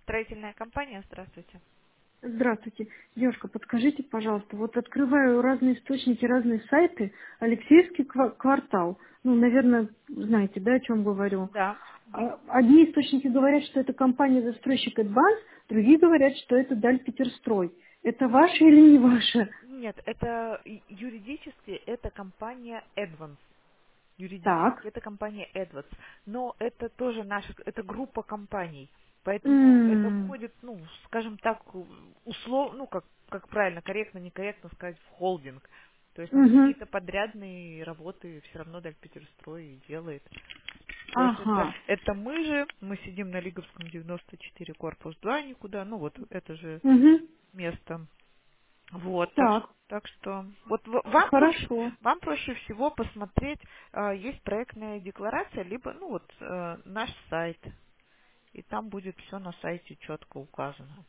Строительная компания, здравствуйте. Здравствуйте. Девушка, подскажите, пожалуйста, вот открываю разные источники, разные сайты, Алексеевский квартал. Ну, наверное, знаете, да, о чем говорю. Да. Мгм. Одни источники говорят, что это компания-застройщик Advance, другие говорят, что это Дальпетерстрой. Это ваше или не ваше? Нет, это юридически это компания Advance. Так. Юридически это компания Advance. Но это тоже наша, это группа компаний. Поэтому это М, входит, ну, скажем так, условно, ну, как правильно, корректно, некорректно сказать, в холдинг. То есть, ну, мгм. какие-то подрядные работы все равно Дальпетерстрой делает. То есть Ага. это мы же, мы сидим на Лиговском 94, корпус 2, никуда, ну вот это же Мгм. место. Вот, Так. так что вот Хорошо. вам проще всего посмотреть, есть проектная декларация, либо, ну вот, наш сайт, и там будет все на сайте четко указано.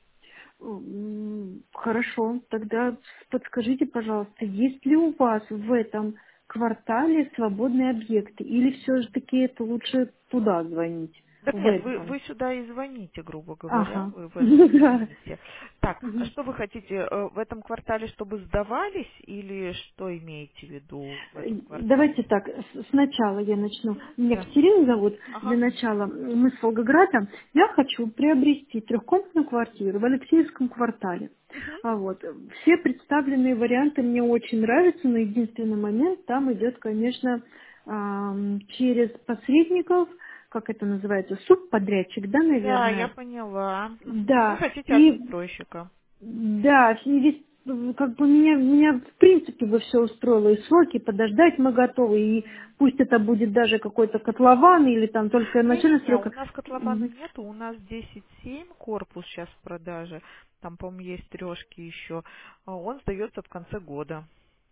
Хорошо, тогда подскажите, пожалуйста, есть ли у вас в этом квартале свободные объекты? Или все же таки это лучше туда звонить, Так в нет, Эдванс? вы сюда и звоните, грубо говоря, Ага. вы в этом Ну да. звоните. Так, а Мгм. что вы хотите, в этом квартале, чтобы сдавались, или что имеете в виду в этом Давайте квартале? так, сначала я начну. Мгм. Меня Да. Катерина зовут. Для Ага. начала мы с Волгограда. Я хочу приобрести трехкомнатную квартиру в Алексеевском квартале. Мгм. Вот. Все представленные варианты мне очень нравятся, но единственный момент там идет, конечно, через посредников, как это называется, субподрядчик, да, Да, я наверное. поняла. Мгм. Вы Да. хотите от И застройщика. да, весь, как бы меня в принципе бы все устроило, и сроки подождать мы готовы, и Мгм. пусть это будет даже какой-то котлован или там только начальный Не-не-не, срок. у нас котлована Мгм. нету, у нас 10.7 корпус сейчас в продаже, там, по-моему, есть трешки еще. Он сдается в конце года.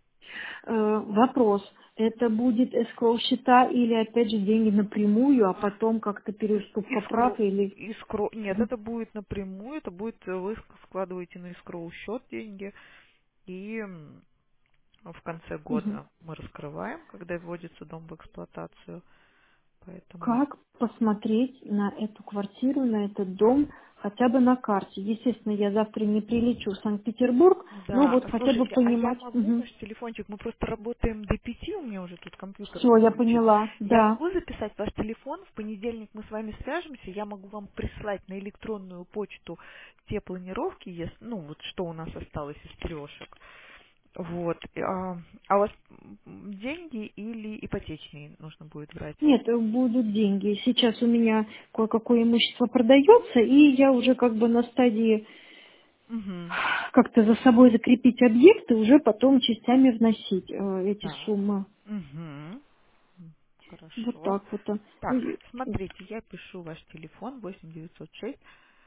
Вопрос, это будет эскроу счета или опять же деньги напрямую, а потом как-то переуступка прав или... Нет, Мгм. это будет напрямую, это будет, вы складываете на искроу счет деньги, и в конце Мгм. года мы раскрываем, когда вводится дом в эксплуатацию, поэтому... Как посмотреть на эту квартиру, на этот дом хотя бы на карте? Естественно, я завтра не прилечу в Санкт-Петербург, но Да, вот хотя бы слушайте, а я понимать. могу ваш телефончик, мы просто работаем до 5, у меня уже тут компьютер Все, я глючит. поняла, Я да. могу записать ваш телефон, в понедельник мы с вами свяжемся, я могу вам прислать на электронную почту те планировки, ну вот что у нас осталось из трешек. Вот. А у вас деньги или ипотечные нужно будет брать? Нет, будут деньги. Сейчас у меня кое-какое имущество продается, и я уже как бы на стадии Угу. как-то за собой закрепить объекты, уже потом частями вносить эти Так. суммы. Угу. Вот Хорошо. так вот. Так, смотрите, я пишу ваш телефон 8906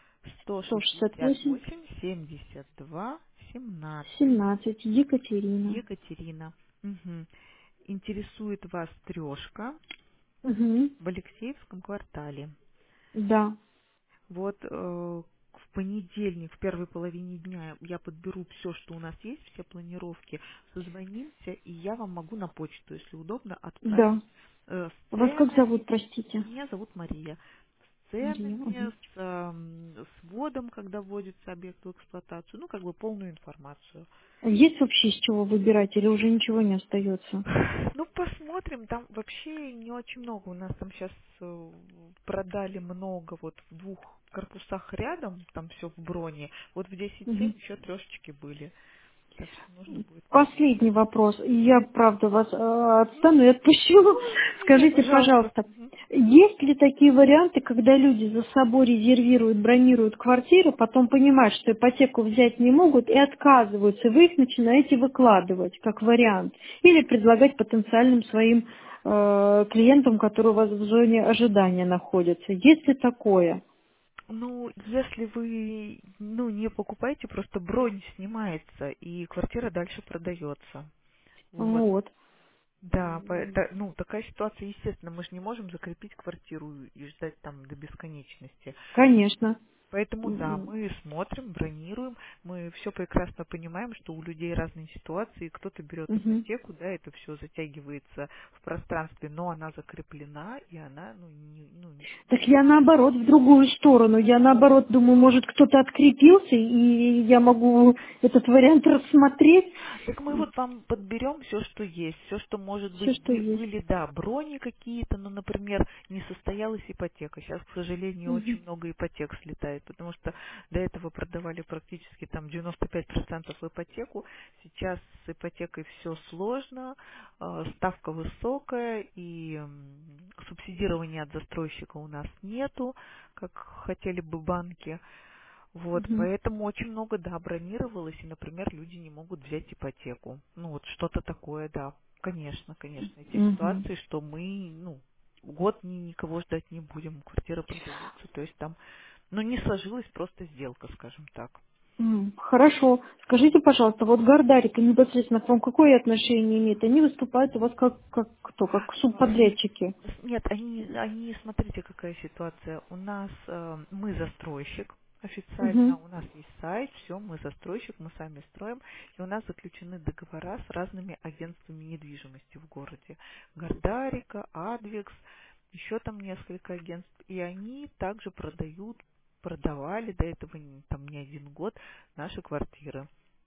168, 168 72 17. 17, Екатерина. Екатерина. Мгм. Интересует вас трешка Угу. в Алексеевском квартале. Да, Вот в понедельник, в первой половине дня я подберу все, что у нас есть, все планировки, созвонимся, и я вам могу на почту, если удобно, отправить да. с Вас как ценами. зовут, простите? Меня зовут Мария. С Мария. ценами, Мгм. с вводом, когда вводится объект в эксплуатацию, ну, как бы полную информацию. Есть вообще из чего выбирать или уже ничего не остается? Ну, посмотрим, там вообще не очень много. У нас там сейчас продали много вот в двух корпусах рядом, там все в броне. Вот в 10.7 Мгм. еще трешечки были. Так что нужно будет посмотреть. Последний вопрос. Я, правда, вас отстану и отпущу. Не, Скажите, пожалуйста. пожалуйста, есть ли такие варианты, когда люди за собой резервируют, бронируют квартиру, потом понимают, что ипотеку взять не могут и отказываются, и вы их начинаете выкладывать как вариант или предлагать потенциальным своим клиентам, которые у вас в зоне ожидания находятся? Есть ли такое? Ну, если вы, ну, не покупаете, просто бронь снимается, и квартира дальше продается. Вот. Вот, Да, ну, такая ситуация, естественно, мы же не можем закрепить квартиру и ждать там до бесконечности. конечно. Поэтому да, М, мы смотрим, бронируем, мы все прекрасно понимаем, что у людей разные ситуации, кто-то берет мгм. ипотеку, да, это все затягивается в пространстве, но она закреплена, и она, ну, Так я наоборот, в другую сторону. Я наоборот думаю, может кто-то открепился, и я могу этот вариант рассмотреть. так мы вот вам подберем все, что есть, все, что может быть, Все, что есть. были, да, брони какие-то, ну, например, не состоялась ипотека. Сейчас, к сожалению, очень Мгм. много ипотек слетает, потому что до этого продавали практически там 95% в ипотеку. Сейчас с ипотекой все сложно, ставка высокая, и субсидирования от застройщика у нас нету, как хотели бы банки. Вот, Мгм. поэтому очень много, да, бронировалось, и, например, люди не могут взять ипотеку. Ну, вот что-то такое, да. Конечно, конечно, эти Мгм. ситуации, что мы, ну, год никого ждать не будем, квартиры продаются, то есть там, ну, не сложилась просто сделка, скажем так. Хорошо. Скажите, пожалуйста, вот Гардарика непосредственно к вам какое отношение имеет? Они выступают у вас как кто? Как А, субподрядчики? Нет, смотрите, какая ситуация. У нас мы застройщик официально, Угу. у нас есть сайт, все, мы застройщик, мы сами строим, и у нас заключены договора с разными агентствами недвижимости в городе. Гардарика, Адвекс, еще там несколько агентств, и они также продавали до этого там не один год наши квартиры.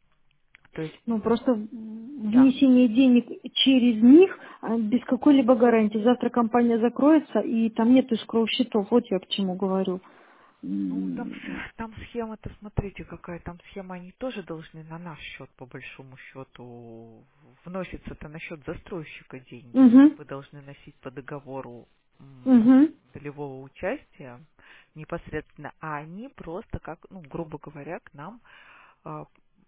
То есть, Ну, просто да. внесение денег через них без какой-либо гарантии. Завтра компания закроется, и там нет эскроу-счетов. Вот я к чему говорю. Ну, Угу. там схема-то, смотрите, какая там схема, они тоже должны на наш счет, по большому счету, вносятся-то на счет застройщика деньги. Вы должны носить по договору Угу. долевого участия непосредственно, а они просто как, ну, грубо говоря, к нам а,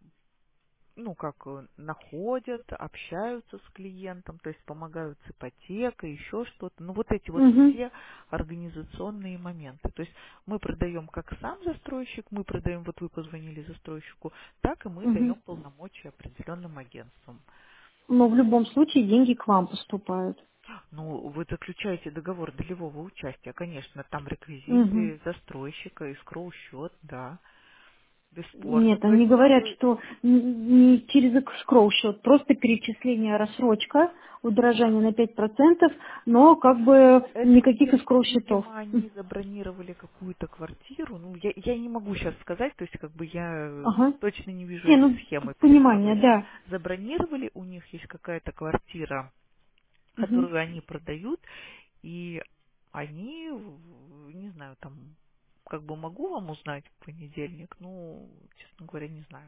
ну, как находят, общаются с клиентом, то есть помогают с ипотекой, еще что-то. Ну, вот эти вот Угу. все организационные моменты. То есть мы продаем как сам застройщик, мы продаем, вот вы позвонили застройщику, так и мы Угу. даем полномочия определенным агентствам. Но в любом случае деньги к вам поступают. Ну, вы заключаете договор долевого участия, конечно, там Угу. реквизиты застройщика, искроу-счет, да, бесспорно. Нет, То они есть говорят, вы что не через скроу счет, просто перечисление, рассрочка, удорожание на 5%, но как бы Ну, это, никаких скроу счетов. видимо, они забронировали какую-то квартиру. Ну, я не могу сейчас сказать, то есть, как бы я Ага. точно не вижу Не, этой ну, схемы перед понимание, собой. да. Забронировали, у них есть какая-то квартира, Мгм. которую они продают, и они, не знаю, там, как бы могу вам узнать в понедельник, ну, честно говоря, не знаю.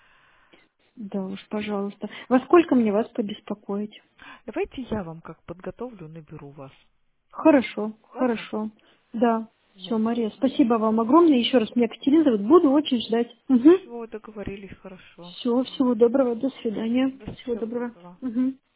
Да уж, пожалуйста. Во сколько мне вас побеспокоить? Давайте я вам как подготовлю, наберу вас. Хорошо, Ладно? хорошо. Да. Все, Вот. Мария, спасибо вам огромное. Еще раз меня Екатерина зовут. Буду очень ждать. Угу. Все, договорились, хорошо. Все, всего доброго. До свидания. Всего Всего доброго. доброго. Угу.